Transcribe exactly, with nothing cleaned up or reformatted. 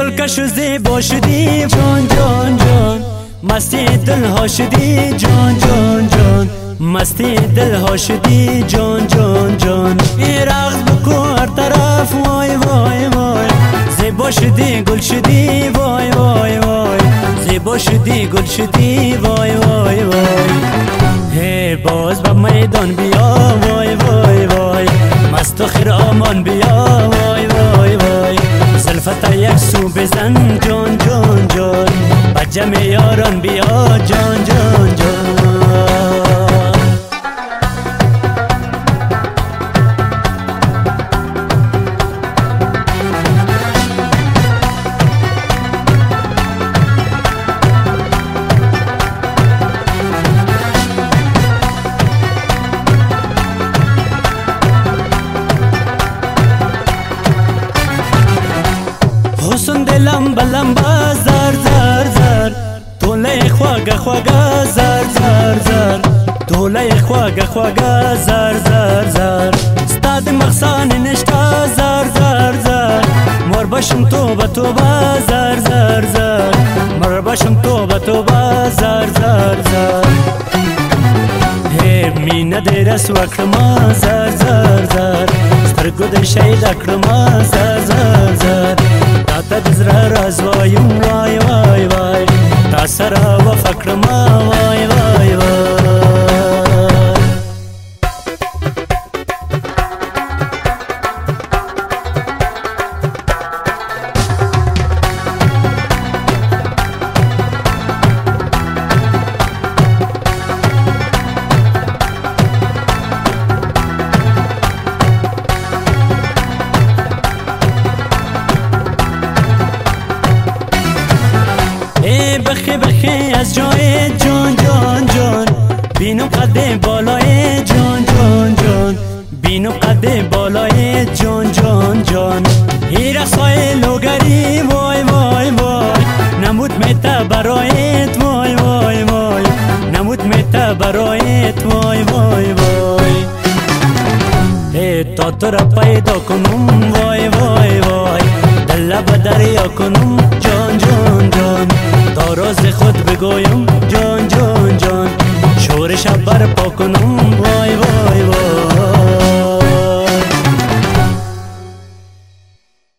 گلکش و زیبا شدی جان جان جان، مستی دل ها شدی جان جان جان، مستی دل ها شدی جان جان جان. ای رقص بکن هر طرف وای وای وای، زیبا شدی گل شدی وای وای وای، زیبا شدی گل شدی وای وای وای. هی باز به میدان بیا وای وای وای، مست و خرامان بیا وای وای وای، زلفت یک سو بزن جان جان جان، با جمع یاران بیا جان جان جان. حسن دلم بلنبا زر زر زر، دوله خواگه خواگه زر زر زر، دوله خواگه خواگه زر زر زر. ستاد مخصان نشتا زر زر زر، مر باشم تو به تو با زر زر زر، مر باشم تو به تو با زر زر زر. هی مینه دیرس وکرما زر زر زر، سترگو در شید اکرما زر زر زر. تا دزر راز وایم وای وای وای، تا سرا و فکر ما وای وای وای. بخی بخی از جای جان جان جان، بینو قد بالای جان جان جان، بینو قد بالای جان جان جان. ای رقصای لوگری وای وای وای، نمود میتا برایت وای وای وای، نمود میتا برایت وای وای وای. ای تا تو را پیدا کنم وای وای وای، دل به دریا کنم جان جان جان، تا راز خود بگویم